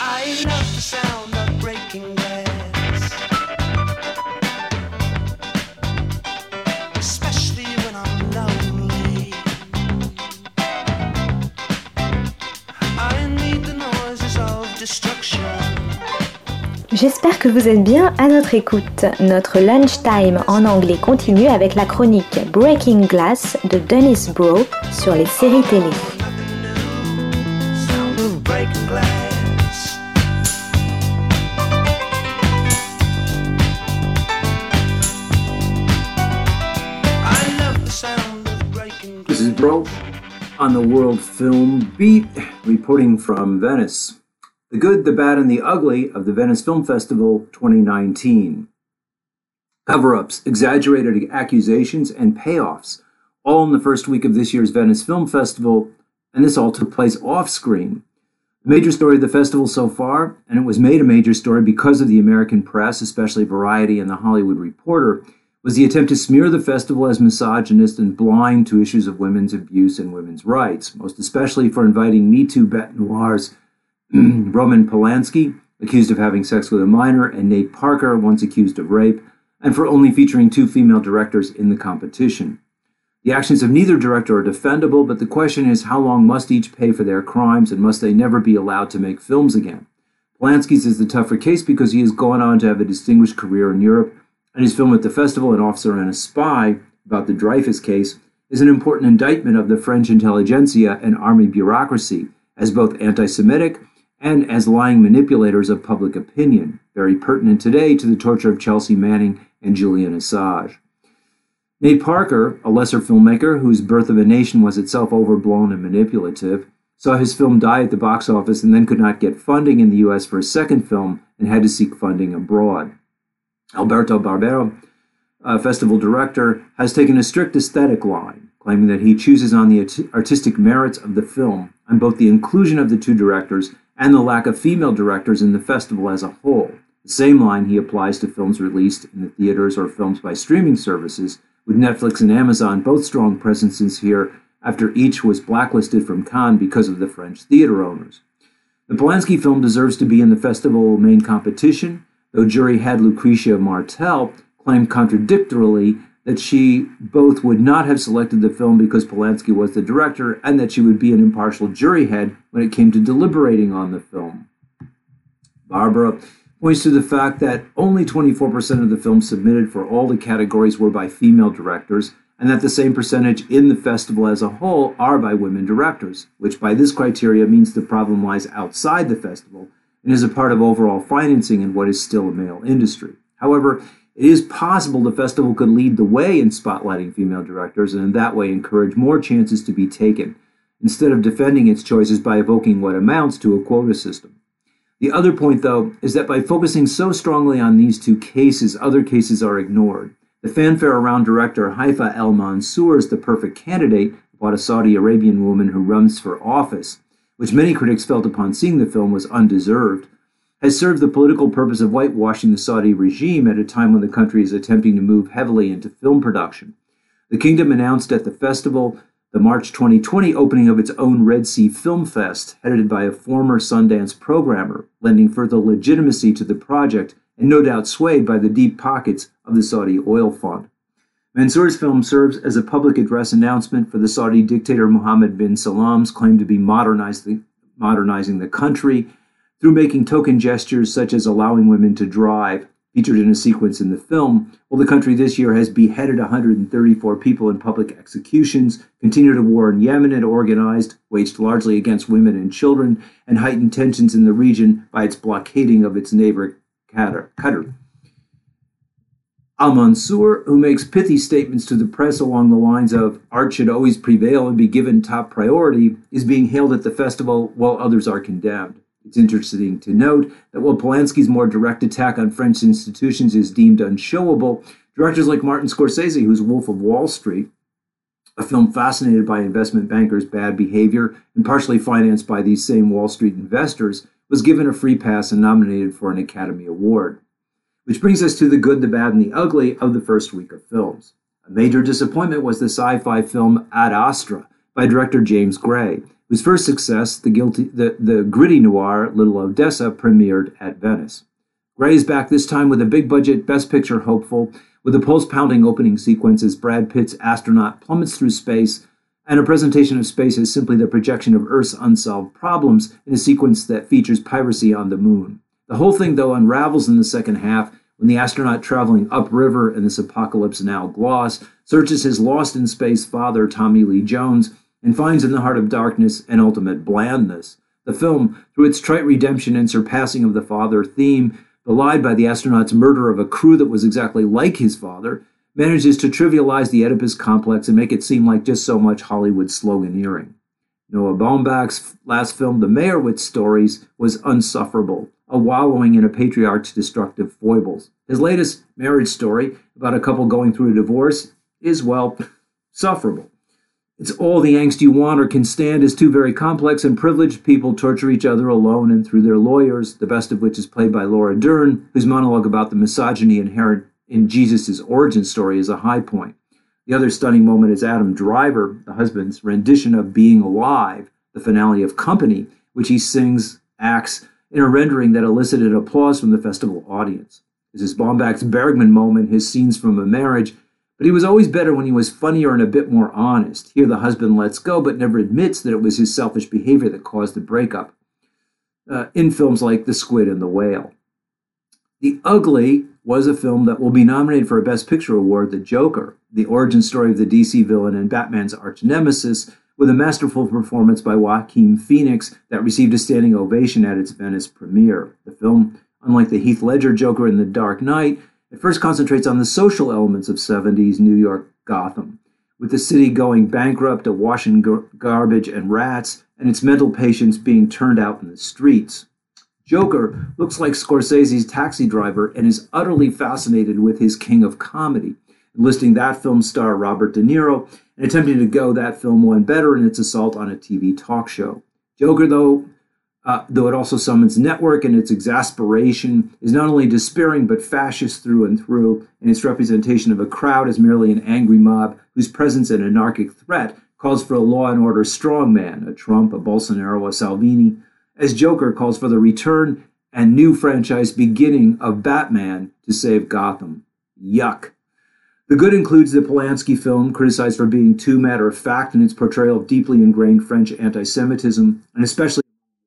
I love the sound of breaking glass, especially when I'm lonely. I need the noises of destruction. J'espère que vous êtes bien à notre écoute. Notre lunchtime en anglais continue avec la chronique Breaking Glass de Dennis Bro sur les séries télé. This is Bro on the World Film Beat, reporting from Venice. The Good, the Bad, and the Ugly of the Venice Film Festival 2019. Cover-ups, exaggerated accusations, and payoffs, all in the first week of this year's Venice Film Festival, and this all took place off-screen. The major story of the festival so far, and it was made a major story because of the American press, especially Variety and The Hollywood Reporter, was the attempt to smear the festival as misogynist and blind to issues of women's abuse and women's rights, most especially for inviting Me Too Bête Noir's Roman Polanski, accused of having sex with a minor, and Nate Parker, once accused of rape, and for only featuring two female directors in the competition. The actions of neither director are defendable, but the question is how long must each pay for their crimes, and must they never be allowed to make films again? Polanski's is the tougher case because he has gone on to have a distinguished career in Europe, and his film at the festival, An Officer and a Spy, about the Dreyfus case, is an important indictment of the French intelligentsia and army bureaucracy as both anti-Semitic and as lying manipulators of public opinion, very pertinent today to the torture of Chelsea Manning and Julian Assange. Nate Parker, a lesser filmmaker whose Birth of a Nation was itself overblown and manipulative, saw his film die at the box office and then could not get funding in the U.S. for a second film and had to seek funding abroad. Alberto Barbero, a festival director, has taken a strict aesthetic line, claiming that he chooses on the artistic merits of the film, on both the inclusion of the two directors and the lack of female directors in the festival as a whole. The same line he applies to films released in the theaters or films by streaming services, with Netflix and Amazon both strong presences here after each was blacklisted from Cannes because of the French theater owners. The Polanski film deserves to be in the festival main competition, though jury head Lucretia Martel claimed contradictorily that she both would not have selected the film because Polanski was the director and that she would be an impartial jury head when it came to deliberating on the film. Barbara points to the fact that only 24% of the films submitted for all the categories were by female directors, and that the same percentage in the festival as a whole are by women directors, which by this criteria means the problem lies outside the festival and is a part of overall financing in what is still a male industry. However, it is possible the festival could lead the way in spotlighting female directors and in that way encourage more chances to be taken, instead of defending its choices by evoking what amounts to a quota system. The other point, though, is that by focusing so strongly on these two cases, other cases are ignored. The fanfare around director Haifa El Mansour is the perfect candidate about a Saudi Arabian woman who runs for office, which many critics felt upon seeing the film was undeserved, has served the political purpose of whitewashing the Saudi regime at a time when the country is attempting to move heavily into film production. The kingdom announced at the festival the March 2020 opening of its own Red Sea Film Fest, headed by a former Sundance programmer, lending further legitimacy to the project and no doubt swayed by the deep pockets of the Saudi oil fund. Mansour's film serves as a public address announcement for the Saudi dictator Mohammed bin Salam's claim to be modernizing the country through making token gestures such as allowing women to drive, featured in a sequence in the film, while the country this year has beheaded 134 people in public executions, continued a war in Yemen it organized, waged largely against women and children, and heightened tensions in the region by its blockading of its neighbor Qatar. Al-Mansour, who makes pithy statements to the press along the lines of art should always prevail and be given top priority, is being hailed at the festival while others are condemned. It's interesting to note that while Polanski's more direct attack on French institutions is deemed unshowable, directors like Martin Scorsese, whose Wolf of Wall Street, a film fascinated by investment bankers' bad behavior and partially financed by these same Wall Street investors, was given a free pass and nominated for an Academy Award. Which brings us to the good, the bad, and the ugly of the first week of films. A major disappointment was the sci-fi film Ad Astra by director James Gray, whose first success, the gritty noir Little Odessa, premiered at Venice. Gray is back this time with a big-budget Best Picture hopeful, with a pulse-pounding opening sequence as Brad Pitt's astronaut plummets through space, and a presentation of space as simply the projection of Earth's unsolved problems in a sequence that features piracy on the moon. The whole thing, though, unravels in the second half when the astronaut traveling upriver in this apocalypse now gloss searches his lost-in-space father, Tommy Lee Jones, and finds in the heart of darkness an ultimate blandness. The film, through its trite redemption and surpassing of the father theme, belied by the astronaut's murder of a crew that was exactly like his father, manages to trivialize the Oedipus complex and make it seem like just so much Hollywood sloganeering. Noah Baumbach's last film, The Meyerowitz Stories, was unsufferable, a wallowing in a patriarch's destructive foibles. His latest, Marriage Story, about a couple going through a divorce, is, well, sufferable. It's all the angst you want or can stand as two very complex and privileged people torture each other alone and through their lawyers, the best of which is played by Laura Dern, whose monologue about the misogyny inherent in Jesus' origin story is a high point. The other stunning moment is Adam Driver, the husband's rendition of Being Alive, the finale of Company, which he acts in a rendering that elicited applause from the festival audience. This is Baumbach's Bergman moment, his scenes from a marriage, but he was always better when he was funnier and a bit more honest. Here the husband lets go, but never admits that it was his selfish behavior that caused the breakup. In films like The Squid and the Whale. The Ugly was a film that will be nominated for a Best Picture award, The Joker, the origin story of the DC villain and Batman's arch nemesis, with a masterful performance by Joaquin Phoenix that received a standing ovation at its Venice premiere. The film, unlike the Heath Ledger Joker in The Dark Knight, it first concentrates on the social elements of 70s New York Gotham, with the city going bankrupt, awash in garbage and rats, and its mental patients being turned out in the streets. Joker looks like Scorsese's Taxi Driver and is utterly fascinated with his king of comedy, enlisting that film's star Robert De Niro and attempting to go that film one better in its assault on a TV talk show. Joker, though it also summons network and its exasperation, is not only despairing but fascist through and through in its representation of a crowd as merely an angry mob whose presence and anarchic threat calls for a law and order strongman, a Trump, a Bolsonaro, a Salvini, as Joker calls for the return and new franchise beginning of Batman to save Gotham. Yuck. The good includes the Polanski film, criticized for being too matter-of-fact in its portrayal of deeply ingrained French anti-Semitism, and especially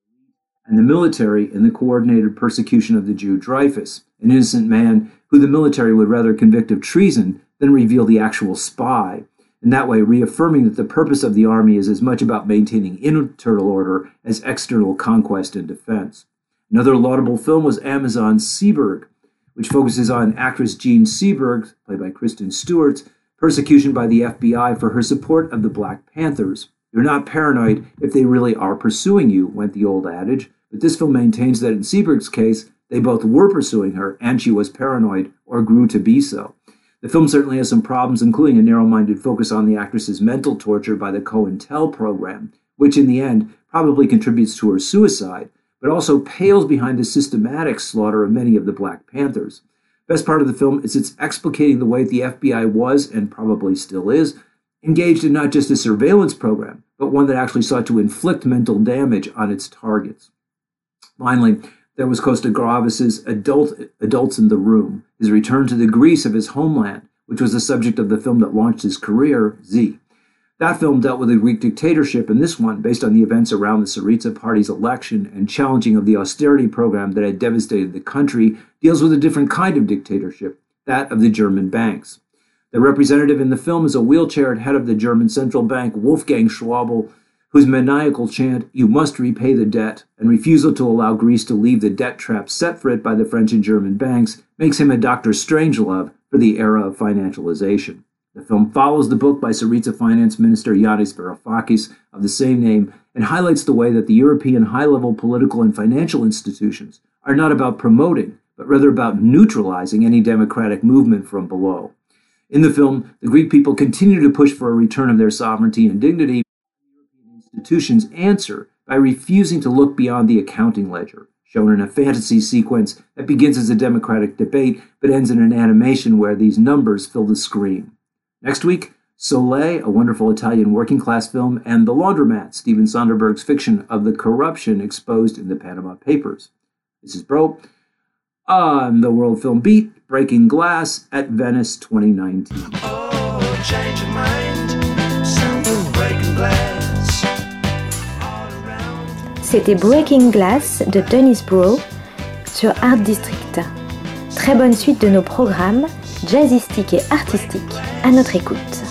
and the military in the coordinated persecution of the Jew Dreyfus, an innocent man who the military would rather convict of treason than reveal the actual spy, in that way reaffirming that the purpose of the army is as much about maintaining internal order as external conquest and defense. Another laudable film was Amazon's Seberg, which focuses on actress Jean Seberg, played by Kristen Stewart's, persecution by the FBI for her support of the Black Panthers. You're not paranoid if they really are pursuing you, went the old adage, but this film maintains that in Seberg's case, they both were pursuing her and she was paranoid or grew to be so. The film certainly has some problems, including a narrow-minded focus on the actress's mental torture by the COINTEL program, which in the end probably contributes to her suicide, but also pales behind the systematic slaughter of many of the Black Panthers. Best part of the film is its explicating the way the FBI was, and probably still is, engaged in not just a surveillance program, but one that actually sought to inflict mental damage on its targets. Finally, there was Costa Gavras' Adults in the Room, his return to the Greece of his homeland, which was the subject of the film that launched his career, Z. That film dealt with the Greek dictatorship, and this one, based on the events around the Syriza party's election and challenging of the austerity program that had devastated the country, deals with a different kind of dictatorship, that of the German banks. The representative in the film is a wheelchaired head of the German central bank, Wolfgang Schäuble, whose maniacal chant, "You must repay the debt," and refusal to allow Greece to leave the debt trap set for it by the French and German banks, makes him a Dr. Strangelove for the era of financialization. The film follows the book by Syriza Finance Minister Yanis Varoufakis of the same name and highlights the way that the European high-level political and financial institutions are not about promoting, but rather about neutralizing any democratic movement from below. In the film, the Greek people continue to push for a return of their sovereignty and dignity. Institutions answer by refusing to look beyond the accounting ledger, shown in a fantasy sequence that begins as a democratic debate but ends in an animation where these numbers fill the screen. Next week, Soleil, a wonderful Italian working-class film, and The Laundromat, Steven Soderbergh's fiction of the corruption exposed in the Panama Papers. This is Bro on the World Film Beat, Breaking Glass at Venice 2019. Oh, change your mind. Simple breaking glass. All around. C'était Breaking Glass de Dennis Bro sur Art District. Très bonne suite de nos programmes, jazzistiques et artistiques, à notre écoute.